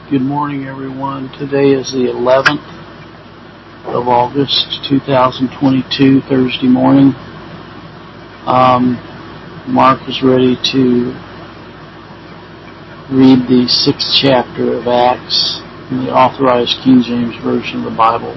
Good morning, everyone. Today is the 11th of August, 2022, Thursday morning. Mark is ready to read the 6th chapter of Acts in the Authorized King James Version of the Bible.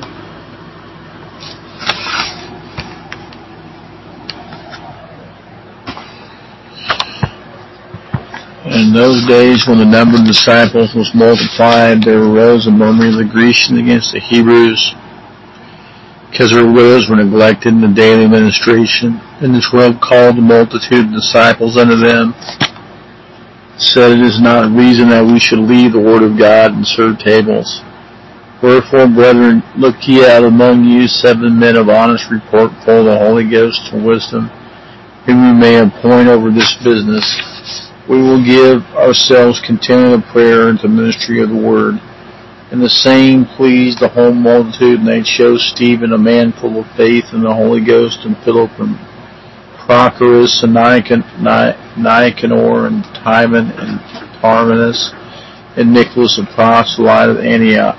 In those days, when the number of disciples was multiplied, there arose a murmuring of the Grecians against the Hebrews, because their widows were neglected in the daily ministration. And the 12 called the multitude of disciples unto them, said, It is not reason that we should leave the word of God and serve tables. Wherefore, brethren, look ye out among you 7 men of honest report, full of the Holy Ghost and wisdom, whom we may appoint over this business. We will give ourselves continual prayer and to ministry of the word. And the saying pleased the whole multitude, and they chose Stephen, a man full of faith in the Holy Ghost, and Philip, and Prochorus, and Nicanor, and Timon, and Parmenas, and Nicholas, a proselyte of Antioch.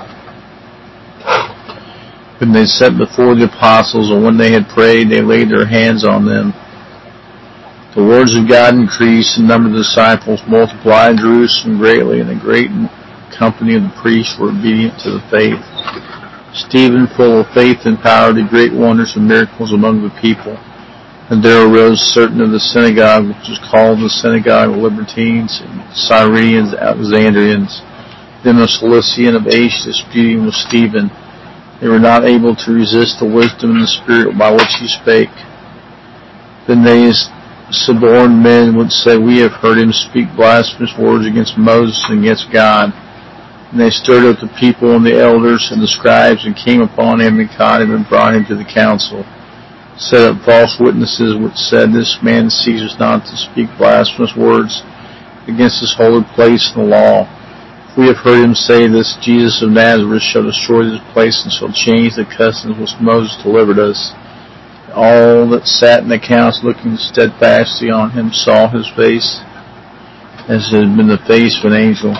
When they set before the apostles, and when they had prayed, they laid their hands on them. The words of God increased, and the number of the disciples multiplied in Jerusalem greatly, and a great company of the priests were obedient to the faith. Stephen, full of faith and power, did great wonders and miracles among the people. And there arose certain of the synagogue, which was called the synagogue of Libertines, and Cyrenians, Alexandrians, them of Cilicia and of Asia, disputing with Stephen. They were not able to resist the wisdom and the spirit by which he spake. Then they suborned men would say, We have heard him speak blasphemous words against Moses and against God. And they stirred up the people and the elders and the scribes, and came upon him and caught him and brought him to the council. Set up false witnesses which said, This man ceases not to speak blasphemous words against this holy place and the law. We have heard him say, This Jesus of Nazareth shall destroy this place and shall change the customs which Moses delivered us. All that sat in the council, looking steadfastly on him, saw his face as it had been the face of an angel.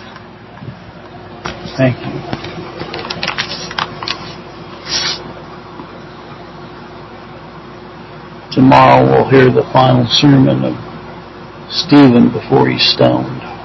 Thank you. Tomorrow we'll hear the final sermon of Stephen before he's stoned.